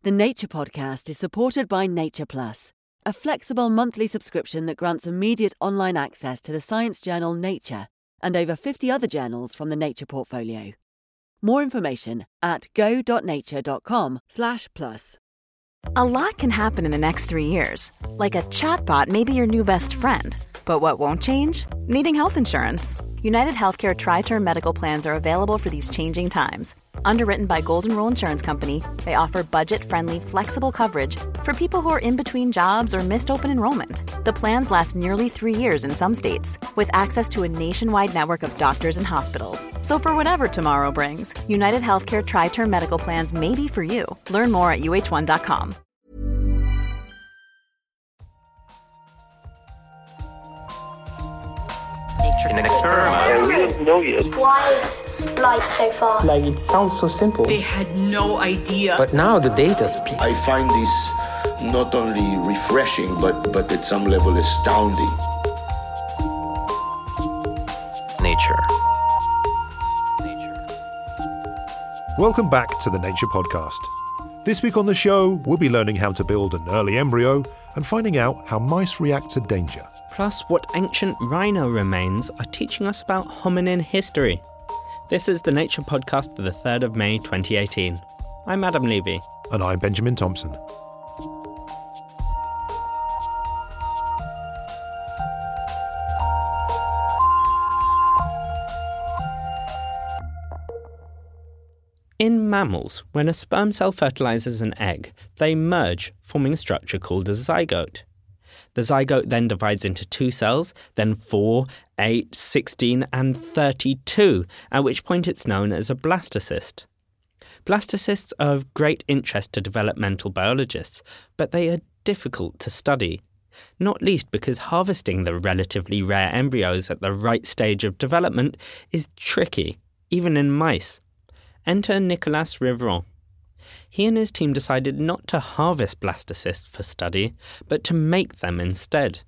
The Nature Podcast is supported by Nature Plus, a flexible monthly subscription that grants immediate online access to the science journal Nature and over 50 other journals from the Nature portfolio. More information at go.nature.com/plus. A lot can happen in the next 3 years. Like a chatbot may be your new best friend. But what won't change? Needing health insurance. United Healthcare Tri-Term Medical Plans are available for these changing times. Underwritten by Golden Rule Insurance Company, they offer budget-friendly, flexible coverage for people who are in between jobs or missed open enrollment. The plans last nearly 3 years in some states, with access to a nationwide network of doctors and hospitals. So for whatever tomorrow brings, United Healthcare Tri-Term Medical Plans may be for you. Learn more at uh1.com. In an experiment. We don't know yet. Why is light so far? Like, it sounds so simple. They had no idea. But now the data speaks. I find this not only refreshing, but at some level astounding. Nature. Welcome back to the Nature Podcast. This week on the show, we'll be learning how to build an early embryo and finding out how mice react to danger. Plus what ancient rhino remains are teaching us about hominin history. This is the Nature Podcast for the 3rd of May 2018. I'm Adam Levy. And I'm Benjamin Thompson. In mammals, when a sperm cell fertilizes an egg, they merge, forming a structure called a zygote. The zygote then divides into 2 cells, then 4, 8, 16 and 32, at which point it's known as a blastocyst. Blastocysts are of great interest to developmental biologists, but they are difficult to study, not least because harvesting the relatively rare embryos at the right stage of development is tricky, even in mice. Enter Nicolas Rivron. He and his team decided not to harvest blastocysts for study, but to make them instead.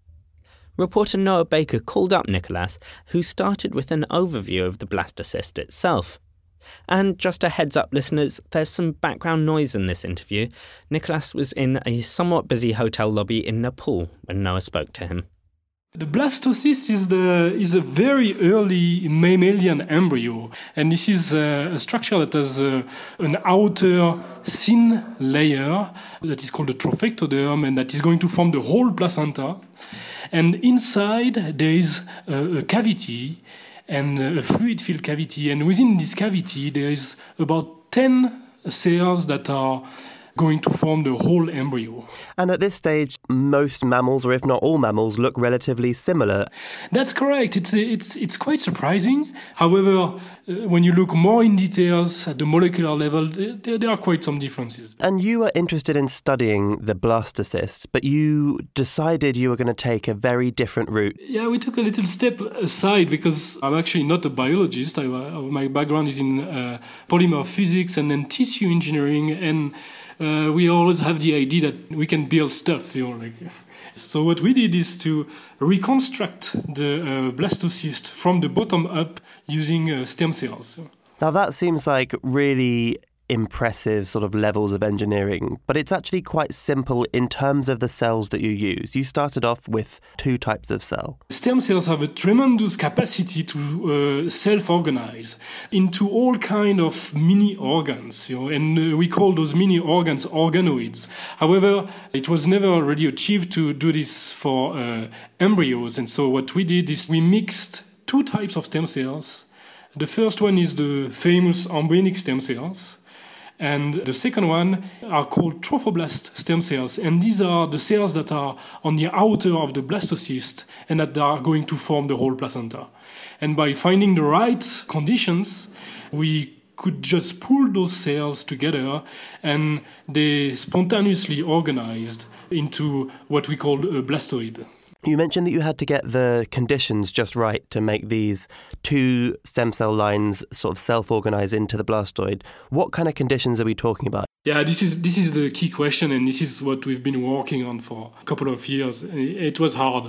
Reporter Noah Baker called up Nicolas, who started with an overview of the blastocyst itself. And just a heads up, listeners, there's some background noise in this interview. Nicolas was in a somewhat busy hotel lobby in Nepal when Noah spoke to him. The blastocyst is a very early mammalian embryo, and this is a structure that has an outer thin layer that is called the trophectoderm, and that is going to form the whole placenta. And inside there is a cavity, and a fluid-filled cavity, and within this cavity there is about 10 cells that are going to form the whole embryo. And at this stage, most mammals, or if not all mammals, look relatively similar. That's correct. It's quite surprising. However, when you look more in details at the molecular level, there are quite some differences. And you were interested in studying the blastocysts, but you decided you were going to take a very different route. Yeah, we took a little step aside because I'm actually not a biologist. My background is in polymer physics and then tissue engineering, and we always have the idea that we can build stuff, So what we did is to reconstruct the blastocyst from the bottom up using stem cells. Now that seems like really impressive sort of levels of engineering, but it's actually quite simple in terms of the cells that you use. You started off with 2 types of cell. Stem cells have a tremendous capacity to self-organize into all kind of mini organs, and we call those mini organs organoids. However, it was never really achieved to do this for embryos, and so what we did is we mixed 2 types of stem cells. The first one is the famous embryonic stem cells, and the second one are called trophoblast stem cells. And these are the cells that are on the outer of the blastocyst and that are going to form the whole placenta. And by finding the right conditions, we could just pull those cells together and they spontaneously organized into what we call a blastoid. You mentioned that you had to get the conditions just right to make these 2 stem cell lines sort of self-organize into the blastoid. What kind of conditions are we talking about? Yeah, this is the key question, and this is what we've been working on for a couple of years. It was hard,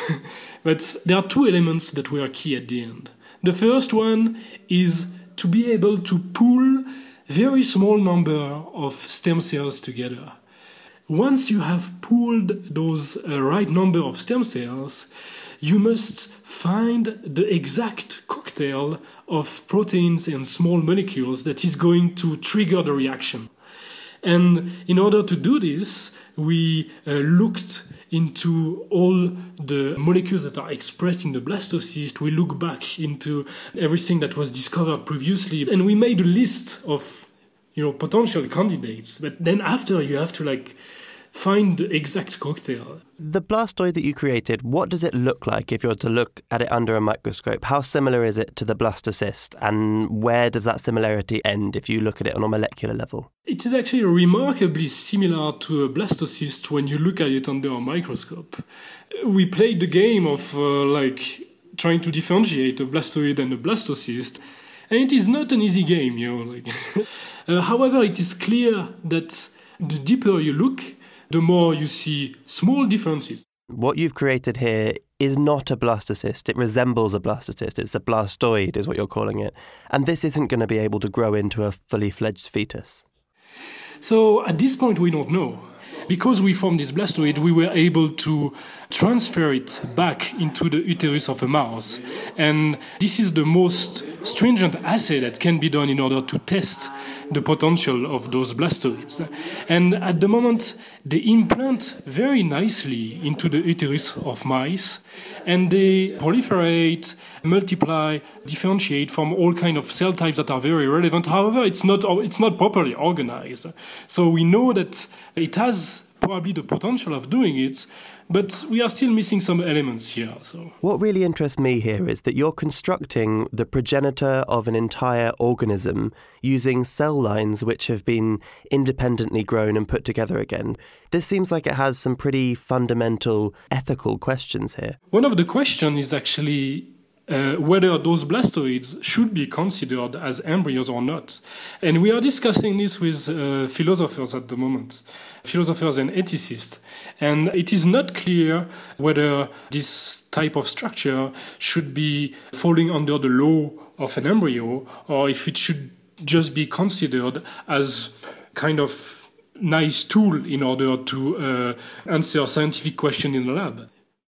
But there are 2 elements that were key at the end. The first one is to be able to pull very small number of stem cells together. Once you have pooled those right number of stem cells, you must find the exact cocktail of proteins and small molecules that is going to trigger the reaction. And in order to do this, we looked into all the molecules that are expressed in the blastocyst. We look back into everything that was discovered previously, and we made a list of potential candidates. But then after, you have to find the exact cocktail. The blastoid that you created, what does it look like if you were to look at it under a microscope? How similar is it to the blastocyst, and where does that similarity end if you look at it on a molecular level? It is actually remarkably similar to a blastocyst when you look at it under a microscope. We played the game of trying to differentiate a blastoid and a blastocyst, and it is not an easy game, However, it is clear that the deeper you look, the more you see small differences. What you've created here is not a blastocyst. It resembles a blastocyst. It's a blastoid, is what you're calling it. And this isn't going to be able to grow into a fully fledged fetus. So at this point, we don't know. Because we formed this blastoid, we were able to transfer it back into the uterus of a mouse. And this is the most stringent assay that can be done in order to test the potential of those blastoids. And at the moment, they implant very nicely into the uterus of mice, and they proliferate, multiply, differentiate from all kinds of cell types that are very relevant. However, it's not properly organized. So we know that it has probably the potential of doing it, but we are still missing some elements here. So what really interests me here is that you're constructing the progenitor of an entire organism using cell lines which have been independently grown and put together again. This seems like it has some pretty fundamental ethical questions here. One of the questions is actually whether those blastoids should be considered as embryos or not. And we are discussing this with philosophers at the moment, philosophers and ethicists. And it is not clear whether this type of structure should be falling under the law of an embryo, or if it should just be considered as kind of nice tool in order to answer scientific questions in the lab.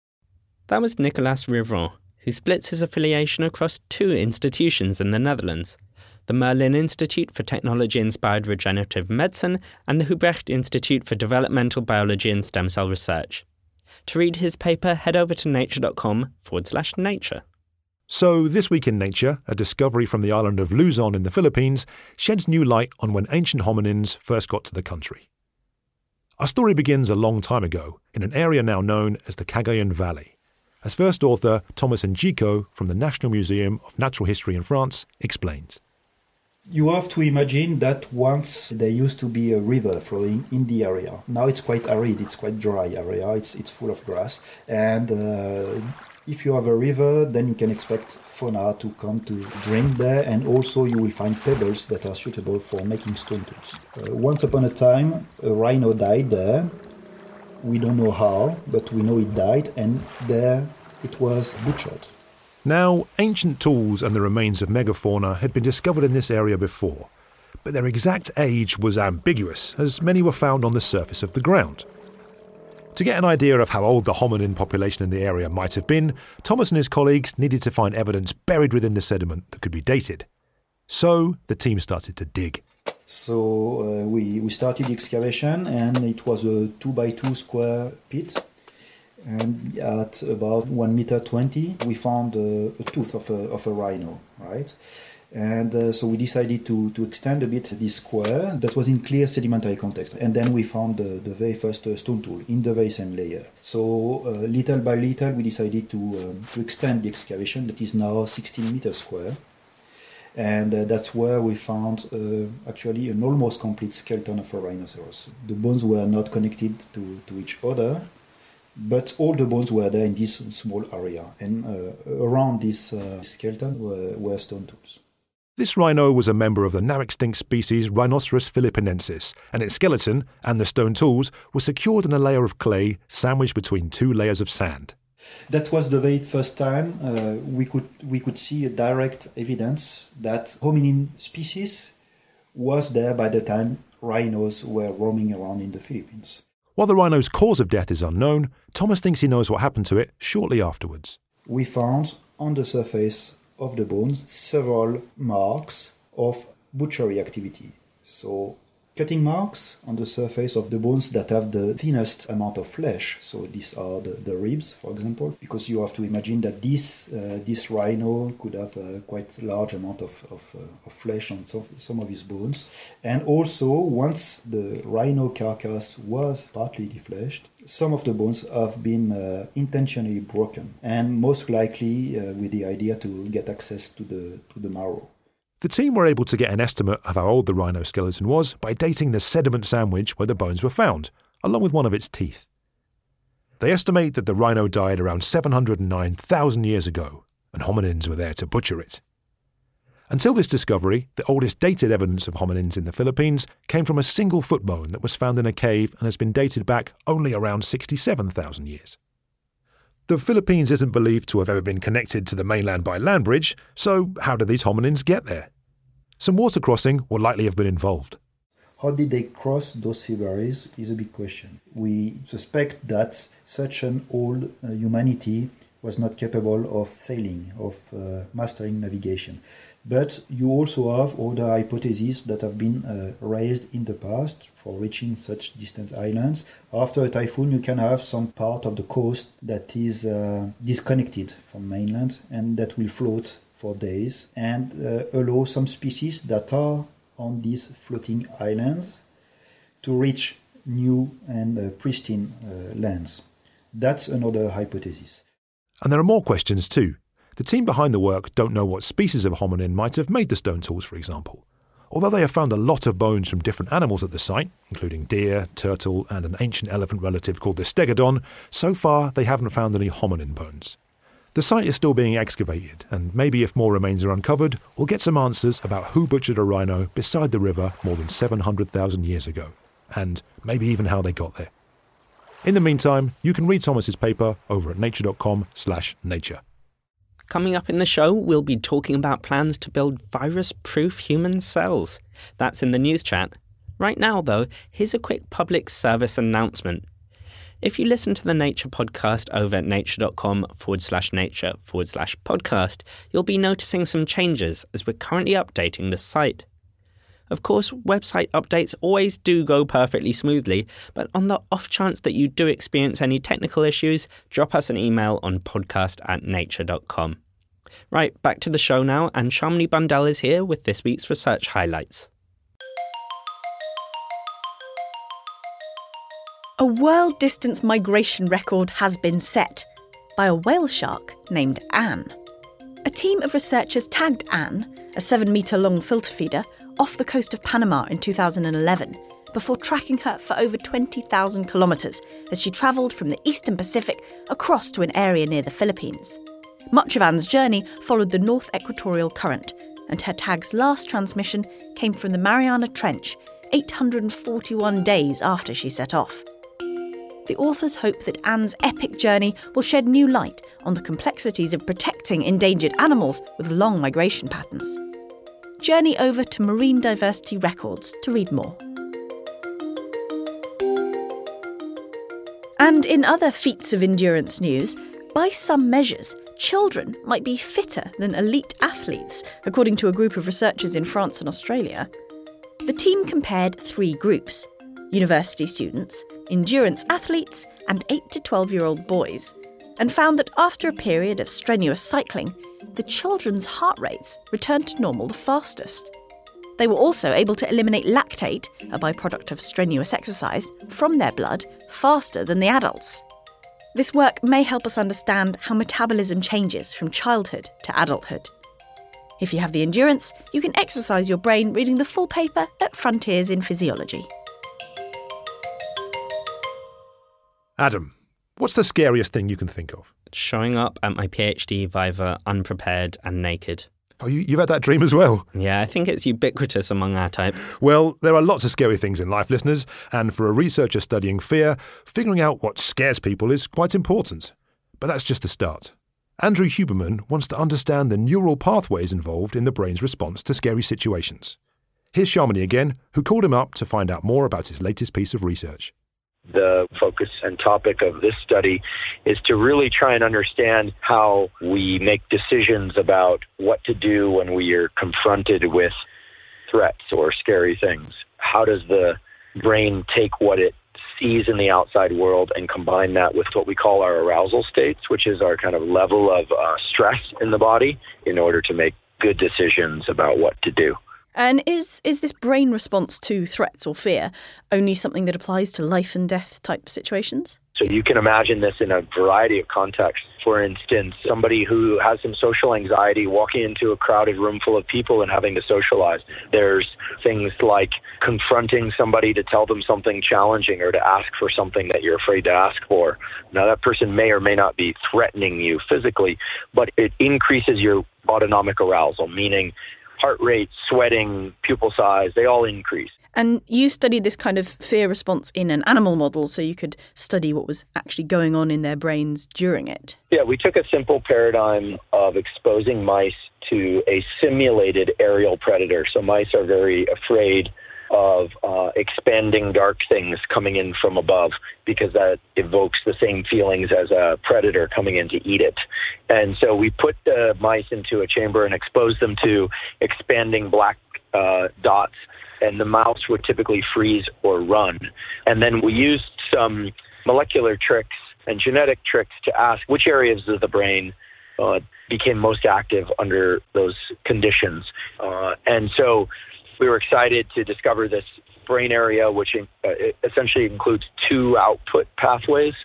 That was Nicolas Rivron, who splits his affiliation across two institutions in the Netherlands, the Merlin Institute for Technology-Inspired Regenerative Medicine and the Hubrecht Institute for Developmental Biology and Stem Cell Research. To read his paper, head over to nature.com/nature. So, this week in Nature, a discovery from the island of Luzon in the Philippines sheds new light on when ancient hominins first got to the country. Our story begins a long time ago, in an area now known as the Cagayan Valley. As first author Thomas Njiko from the National Museum of Natural History in France explains. You have to imagine that once there used to be a river flowing in the area. Now it's quite arid, it's quite dry area, it's full of grass. And if you have a river, then you can expect fauna to come to drink there, and also you will find pebbles that are suitable for making stone tools. Once upon a time, a rhino died there. We don't know how, but we know it died, and there it was butchered. Now, ancient tools and the remains of megafauna had been discovered in this area before, but their exact age was ambiguous, as many were found on the surface of the ground. To get an idea of how old the hominin population in the area might have been, Thomas and his colleagues needed to find evidence buried within the sediment that could be dated. So, the team started to dig. So we started the excavation, and it was a 2x2 square pit. And at about 1.20 meters, we found a tooth of a rhino, right? And so we decided to extend a bit this square that was in clear sedimentary context. And then we found the very first stone tool in the very same layer. So little by little, we decided to extend the excavation that is now 16 meters square. And that's where we found actually an almost complete skeleton of a rhinoceros. The bones were not connected to each other, but all the bones were there in this small area. And around this skeleton were stone tools. This rhino was a member of the now extinct species Rhinoceros philippinensis, and its skeleton and the stone tools were secured in a layer of clay sandwiched between two layers of sand. That was the very first time we could see a direct evidence that hominin species was there by the time rhinos were roaming around in the Philippines. While the rhino's cause of death is unknown, Thomas thinks he knows what happened to it shortly afterwards. We found on the surface of the bones several marks of butchery activity. So cutting marks on the surface of the bones that have the thinnest amount of flesh. So these are the ribs, for example, because you have to imagine that this rhino could have a quite large amount of flesh on some of his bones. And also, once the rhino carcass was partly defleshed, some of the bones have been intentionally broken, and most likely with the idea to get access to the marrow. The team were able to get an estimate of how old the rhino skeleton was by dating the sediment sandwich where the bones were found, along with one of its teeth. They estimate that the rhino died around 709,000 years ago, and hominins were there to butcher it. Until this discovery, the oldest dated evidence of hominins in the Philippines came from a single foot bone that was found in a cave and has been dated back only around 67,000 years. The Philippines isn't believed to have ever been connected to the mainland by land bridge, so how did these hominins get there? Some water crossing will likely have been involved. How did they cross those sea barriers is a big question. We suspect that such an old humanity was not capable of sailing, of mastering navigation. But you also have other hypotheses that have been raised in the past for reaching such distant islands. After a typhoon, you can have some part of the coast that is disconnected from mainland and that will float for days and allow some species that are on these floating islands to reach new and pristine lands. That's another hypothesis. And there are more questions too. The team behind the work don't know what species of hominin might have made the stone tools, for example. Although they have found a lot of bones from different animals at the site, including deer, turtle and an ancient elephant relative called the stegodon, so far they haven't found any hominin bones. The site is still being excavated, and maybe if more remains are uncovered, we'll get some answers about who butchered a rhino beside the river more than 700,000 years ago, and maybe even how they got there. In the meantime, you can read Thomas's paper over at nature.com/nature. Coming up in the show, we'll be talking about plans to build virus-proof human cells. That's in the news chat. Right now, though, here's a quick public service announcement. If you listen to the Nature podcast over at nature.com/nature/podcast, you'll be noticing some changes as we're currently updating the site. Of course, website updates always do go perfectly smoothly, but on the off chance that you do experience any technical issues, drop us an email on podcast@nature.com. Right, back to the show now, and Shamini Bundell is here with this week's research highlights. A world distance migration record has been set by a whale shark named Anne. A team of researchers tagged Anne, a 7-metre-long filter feeder, off the coast of Panama in 2011, before tracking her for over 20,000 kilometres as she travelled from the eastern Pacific across to an area near the Philippines. Much of Anne's journey followed the North Equatorial Current, and her tag's last transmission came from the Mariana Trench 841 days after she set off. The authors hope that Anne's epic journey will shed new light on the complexities of protecting endangered animals with long migration patterns. Journey over to Marine Diversity Records to read more. And in other feats of endurance news, by some measures, children might be fitter than elite athletes, according to a group of researchers in France and Australia. The team compared 3 groups: university students, endurance athletes, and 8 to 12-year-old boys, and found that after a period of strenuous cycling, the children's heart rates returned to normal the fastest. They were also able to eliminate lactate, a byproduct of strenuous exercise, from their blood faster than the adults. This work may help us understand how metabolism changes from childhood to adulthood. If you have the endurance, you can exercise your brain reading the full paper at Frontiers in Physiology. Adam, what's the scariest thing you can think of? Showing up at my PhD viva unprepared and naked. Oh, you've had that dream as well? Yeah, I think it's ubiquitous among our type. Well, there are lots of scary things in life, listeners, and for a researcher studying fear, figuring out what scares people is quite important. But that's just the start. Andrew Huberman wants to understand the neural pathways involved in the brain's response to scary situations. Here's Shamini again, who called him up to find out more about his latest piece of research. The focus and topic of this study is to really try and understand how we make decisions about what to do when we are confronted with threats or scary things. How does the brain take what it sees in the outside world and combine that with what we call our arousal states, which is our kind of level of stress in the body, in order to make good decisions about what to do. And is this brain response to threats or fear only something that applies to life and death type situations? So you can imagine this in a variety of contexts. For instance, somebody who has some social anxiety walking into a crowded room full of people and having to socialize. There's things like confronting somebody to tell them something challenging or to ask for something that you're afraid to ask for. Now, that person may or may not be threatening you physically, but it increases your autonomic arousal, meaning heart rate, sweating, pupil size, they all increase. And you studied this kind of fear response in an animal model, so you could study what was actually going on in their brains during it. Yeah, we took a simple paradigm of exposing mice to a simulated aerial predator. So mice are very afraid of expanding dark things coming in from above because that evokes the same feelings as a predator coming in to eat it. And so we put the mice into a chamber and exposed them to expanding black dots, and the mouse would typically freeze or run. And then we used some molecular tricks and genetic tricks to ask which areas of the brain became most active under those conditions. And so we were excited to discover this brain area, which essentially includes two output pathways.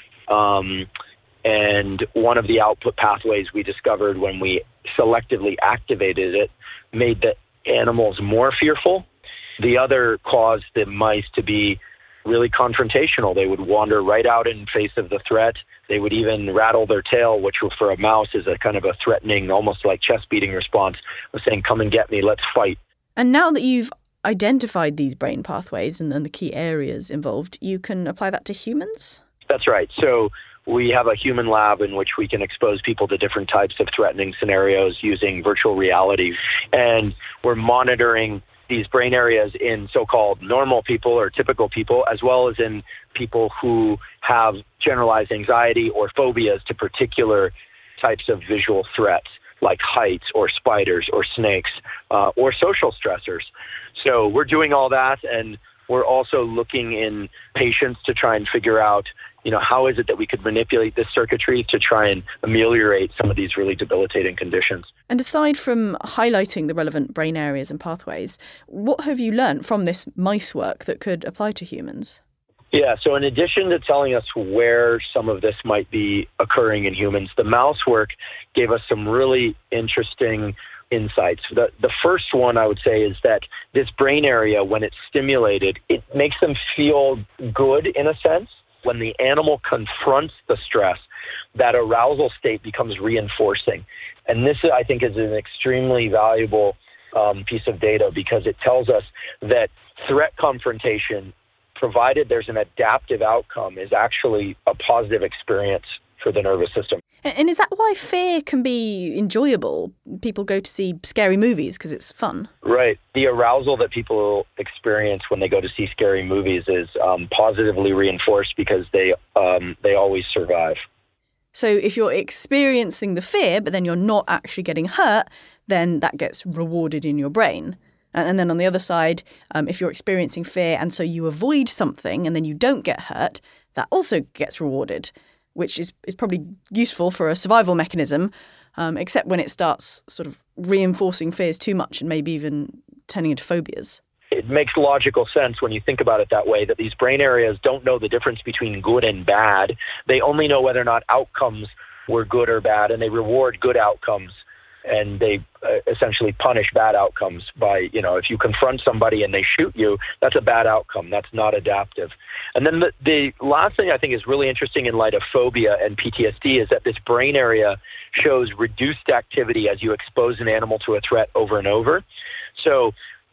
And one of the output pathways we discovered when we selectively activated it made the animals more fearful. The other caused the mice to be really confrontational. They would wander right out in face of the threat. They would even rattle their tail, which for a mouse is a kind of a threatening, almost like chest beating response of saying, come and get me, let's fight. And now that you've identified these brain pathways and the key areas involved, you can apply that to humans? That's right. So we have a human lab in which we can expose people to different types of threatening scenarios using virtual reality. And we're monitoring these brain areas in so-called normal people or typical people, as well as in people who have generalized anxiety or phobias to particular types of visual threats, like heights or spiders or snakes or social stressors. So we're doing all that, and we're also looking in patients to try and figure out, how is it that we could manipulate this circuitry to try and ameliorate some of these really debilitating conditions. And aside from highlighting the relevant brain areas and pathways, what have you learned from this mice work that could apply to humans? Yeah, so in addition to telling us where some of this might be occurring in humans, the mouse work gave us some really interesting insights. The first one I would say is that this brain area, when it's stimulated, it makes them feel good in a sense. When the animal confronts the stress, that arousal state becomes reinforcing. And this, I think, is an extremely valuable piece of data because it tells us that threat confrontation, provided there's an adaptive outcome, is actually a positive experience for the nervous system. And is that why fear can be enjoyable? People go to see scary movies because it's fun. Right. The arousal that people experience when they go to see scary movies is positively reinforced because they always survive. So if you're experiencing the fear, but then you're not actually getting hurt, then that gets rewarded in your brain. And then on the other side, if you're experiencing fear and so you avoid something and then you don't get hurt, that also gets rewarded, which is probably useful for a survival mechanism, except when it starts sort of reinforcing fears too much and maybe even turning into phobias. It makes logical sense when you think about it that way, that these brain areas don't know the difference between good and bad. They only know whether or not outcomes were good or bad, and they reward good outcomes. And they essentially punish bad outcomes by, if you confront somebody and they shoot you, that's a bad outcome. That's not adaptive. And then the last thing I think is really interesting in light of phobia and PTSD is that this brain area shows reduced activity as you expose an animal to a threat over and over. So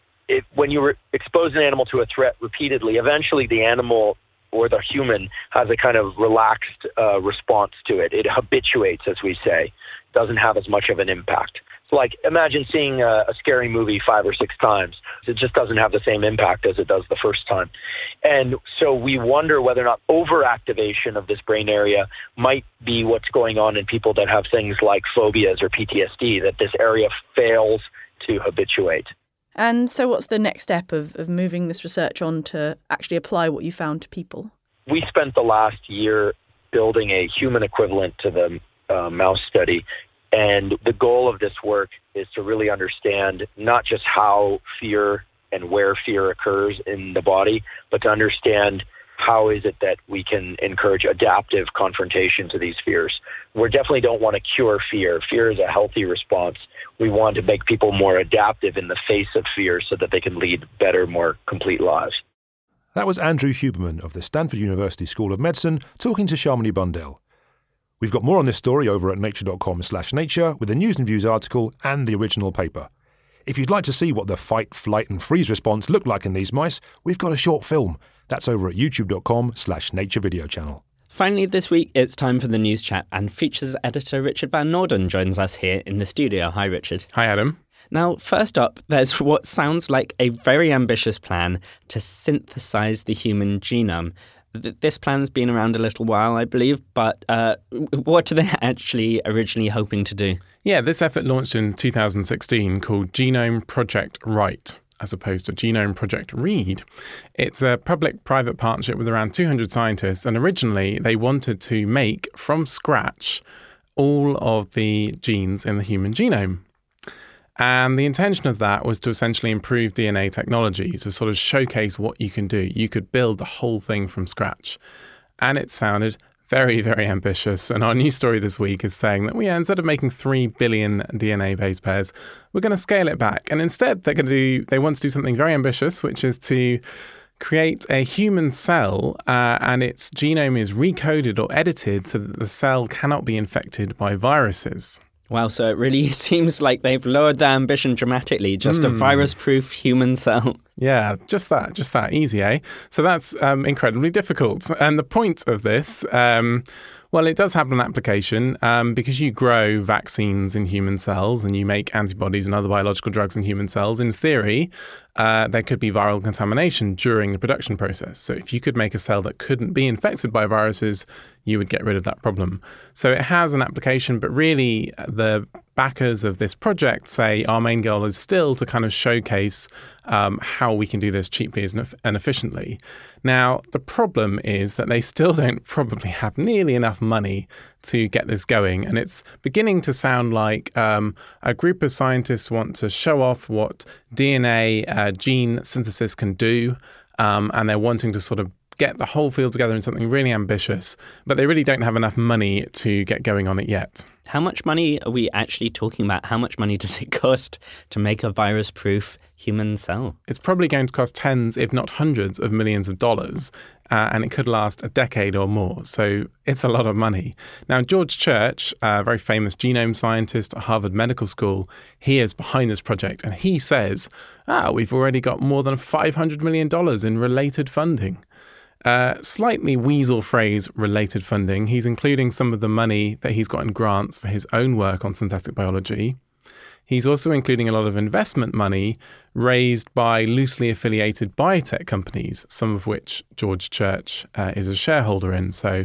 when you expose an animal to a threat repeatedly, eventually the animal or the human has a kind of relaxed response to it. It habituates, as we say, doesn't have as much of an impact. So like imagine seeing a scary movie 5 or 6 times. It just doesn't have the same impact as it does the first time. And so we wonder whether or not overactivation of this brain area might be what's going on in people that have things like phobias or PTSD, that this area fails to habituate. And so what's the next step of moving this research on to actually apply what you found to people? We spent the last year building a human equivalent to the mouse study. And the goal of this work is to really understand not just how fear and where fear occurs in the body, but to understand how is it that we can encourage adaptive confrontation to these fears. We definitely don't want to cure fear. Fear is a healthy response. We want to make people more adaptive in the face of fear so that they can lead better, more complete lives. That was Andrew Huberman of the Stanford University School of Medicine talking to Shamini Bundell. We've got more on this story over at nature.com/nature with the News and Views article and the original paper. If you'd like to see what the fight, flight and freeze response looked like in these mice, we've got a short film. That's over at youtube.com/nature video channel. Finally this week, it's time for the News Chat, and features editor Richard Van Norden joins us here in the studio. Hi, Richard. Hi, Adam. Now, first up, there's what sounds like a very ambitious plan to synthesize the human genome. This plan's been around a little while, I believe, but what are they actually originally hoping to do? Yeah, this effort launched in 2016 called Genome Project Write, as opposed to Genome Project Read. It's a public-private partnership with around 200 scientists, and originally they wanted to make, from scratch, all of the genes in the human genome. And the intention of that was to essentially improve DNA technology, to sort of showcase what you can do. You could build the whole thing from scratch. And it sounded very, very ambitious. And our news story this week is saying that instead of making 3 billion DNA base pairs, we're going to scale it back. And instead, they want to do something very ambitious, which is to create a human cell and its genome is recoded or edited so that the cell cannot be infected by viruses. Wow, so it really seems like they've lowered their ambition dramatically. Just a virus-proof human cell. Yeah, just that. Easy, eh? So that's incredibly difficult. And the point of this, it does have an application because you grow vaccines in human cells and you make antibodies and other biological drugs in human cells. In theory, there could be viral contamination during the production process. So if you could make a cell that couldn't be infected by viruses, you would get rid of that problem. So it has an application, but really the backers of this project say our main goal is still to kind of showcase how we can do this cheaply and efficiently. Now, the problem is that they still don't probably have nearly enough money to get this going. And it's beginning to sound like a group of scientists want to show off what DNA gene synthesis can do. And they're wanting to sort of get the whole field together in something really ambitious, but they really don't have enough money to get going on it yet. How much money are we actually talking about? How much money does it cost to make a virus-proof human cell? It's probably going to cost tens, if not hundreds of millions of dollars, and it could last a decade or more. So it's a lot of money. Now, George Church, a very famous genome scientist at Harvard Medical School, he is behind this project, and he says, we've already got more than $500 million in related funding. Slightly weasel phrase, related funding. He's including some of the money that he's got in grants for his own work on synthetic biology. He's also including a lot of investment money raised by loosely affiliated biotech companies, some of which George Church is a shareholder in. So,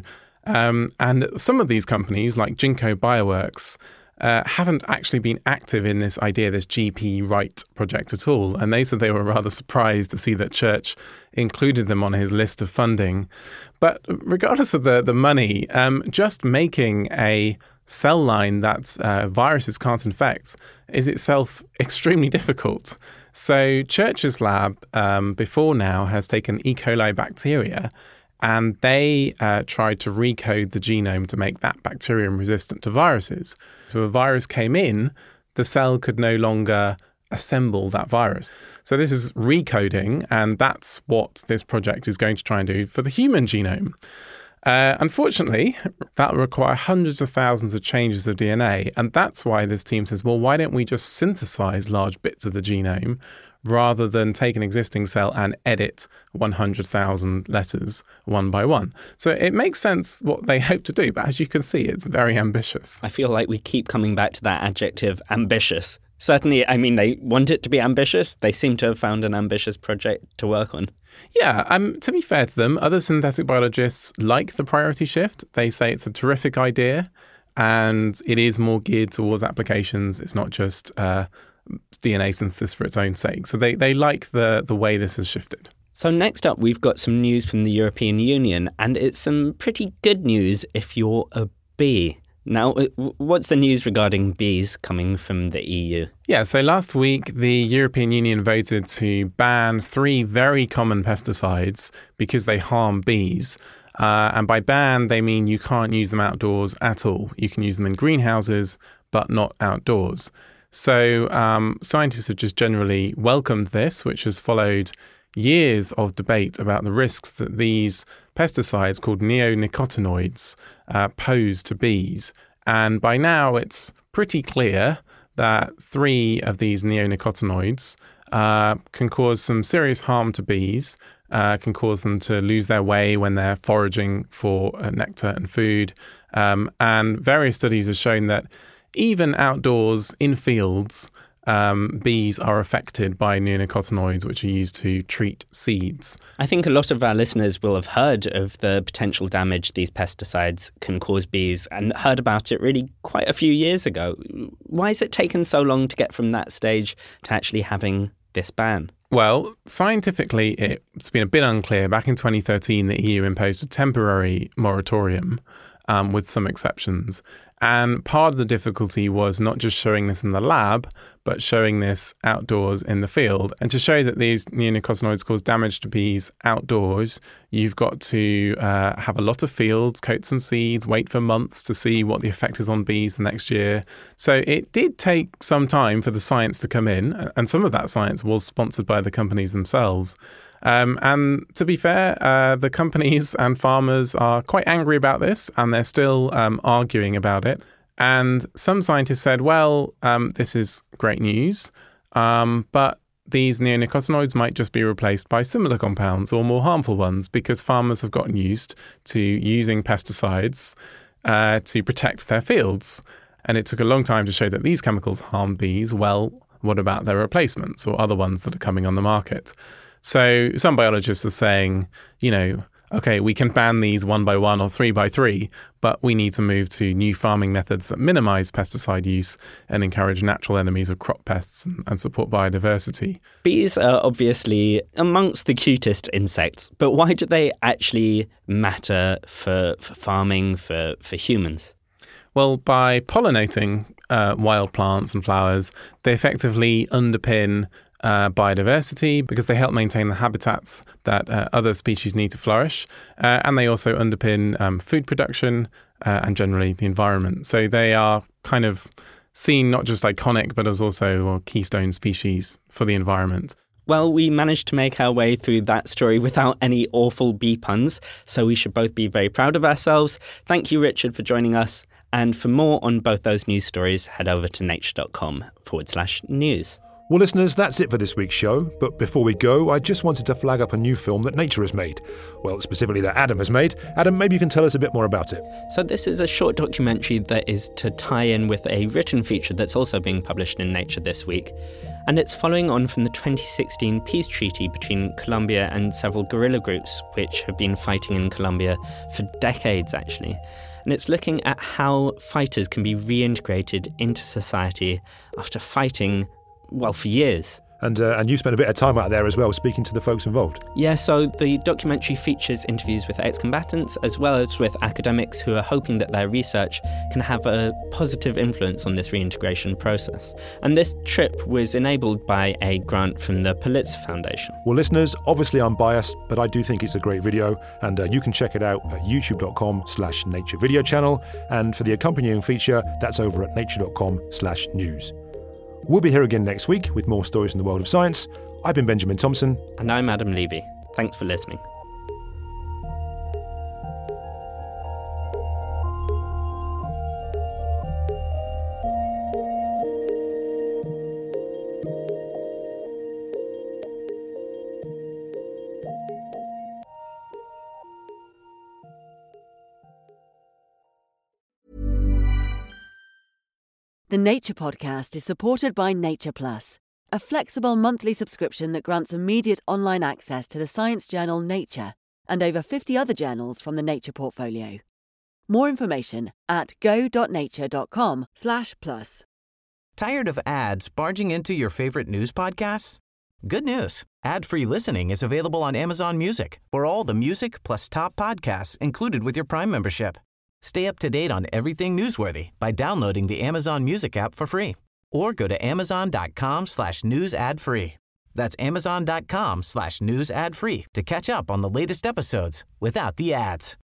and some of these companies, like Ginkgo Bioworks, haven't actually been active in this idea, this GP Write project at all. And they said they were rather surprised to see that Church included them on his list of funding. But regardless of the money, just making a cell line that viruses can't infect is itself extremely difficult. So Church's lab before now has taken E. coli bacteria and they tried to recode the genome to make that bacterium resistant to viruses. So if a virus came in, the cell could no longer assemble that virus. So this is recoding, and that's what this project is going to try and do for the human genome. Unfortunately, that will require hundreds of thousands of changes of DNA, and that's why this team says, well, why don't we just synthesize large bits of the genome rather than take an existing cell and edit 100,000 letters one by one. So it makes sense what they hope to do, but as you can see, it's very ambitious. I feel like we keep coming back to that adjective, ambitious. Certainly, I mean, they want it to be ambitious. They seem to have found an ambitious project to work on. Yeah, to be fair to them, other synthetic biologists like the priority shift. They say it's a terrific idea and it is more geared towards applications. It's not just DNA synthesis for its own sake. So they like the way this has shifted. So next up, we've got some news from the European Union, and it's some pretty good news if you're a bee. Now, what's the news regarding bees coming from the EU? Yeah, so last week, the European Union voted to ban 3 very common pesticides because they harm bees. And by ban, they mean you can't use them outdoors at all. You can use them in greenhouses, but not outdoors. So scientists have just generally welcomed this, which has followed years of debate about the risks that these pesticides called neonicotinoids pose to bees. And by now, it's pretty clear that 3 of these neonicotinoids can cause some serious harm to bees, can cause them to lose their way when they're foraging for nectar and food. And various studies have shown that even outdoors in fields, bees are affected by neonicotinoids, which are used to treat seeds. I think a lot of our listeners will have heard of the potential damage these pesticides can cause bees and heard about it really quite a few years ago. Why has it taken so long to get from that stage to actually having this ban? Well, scientifically, it's been a bit unclear. Back in 2013, the EU imposed a temporary moratorium with some exceptions. And part of the difficulty was not just showing this in the lab, but showing this outdoors in the field. And to show that these neonicotinoids cause damage to bees outdoors, you've got to have a lot of fields, coat some seeds, wait for months to see what the effect is on bees the next year. So it did take some time for the science to come in, and some of that science was sponsored by the companies themselves. And to be fair, the companies and farmers are quite angry about this, and they're still arguing about it. And some scientists said, well, this is great news, but these neonicotinoids might just be replaced by similar compounds or more harmful ones because farmers have gotten used to using pesticides to protect their fields. And it took a long time to show that these chemicals harm bees. Well, what about their replacements or other ones that are coming on the market? So some biologists are saying, okay, we can ban these 1 by 1 or 3 by 3, but we need to move to new farming methods that minimize pesticide use and encourage natural enemies of crop pests and support biodiversity. Bees are obviously amongst the cutest insects, but why do they actually matter for farming, for humans? Well, by pollinating wild plants and flowers, they effectively underpin biodiversity because they help maintain the habitats that other species need to flourish. And they also underpin food production and generally the environment. So they are kind of seen not just iconic, but as also keystone species for the environment. Well, we managed to make our way through that story without any awful bee puns, so we should both be very proud of ourselves. Thank you, Richard, for joining us. And for more on both those news stories, head over to nature.com/news. Well, listeners, that's it for this week's show. But before we go, I just wanted to flag up a new film that Nature has made. Well, specifically that Adam has made. Adam, maybe you can tell us a bit more about it. So this is a short documentary that is to tie in with a written feature that's also being published in Nature this week. And it's following on from the 2016 peace treaty between Colombia and several guerrilla groups, which have been fighting in Colombia for decades, actually. And it's looking at how fighters can be reintegrated into society after fighting, well, for years. And you spent a bit of time out there as well, speaking to the folks involved. Yeah, so the documentary features interviews with ex-combatants as well as with academics who are hoping that their research can have a positive influence on this reintegration process. And this trip was enabled by a grant from the Pulitzer Foundation. Well, listeners, obviously I'm biased, but I do think it's a great video, and you can check it out at youtube.com/nature video channel. And for the accompanying feature, that's over at nature.com/news. We'll be here again next week with more stories in the world of science. I've been Benjamin Thompson. And I'm Adam Levy. Thanks for listening. The The Nature Podcast is supported by Nature Plus, a flexible monthly subscription that grants immediate online access to the science journal Nature and over 50 other journals from the Nature portfolio. More information at go.nature.com/plus. Tired of ads barging into your favorite news podcasts? Good news. Ad-free listening is available on Amazon Music for all the music plus top podcasts included with your Prime membership. Stay up to date on everything newsworthy by downloading the Amazon Music app for free or go to amazon.com/news ad free. That's amazon.com/news ad free to catch up on the latest episodes without the ads.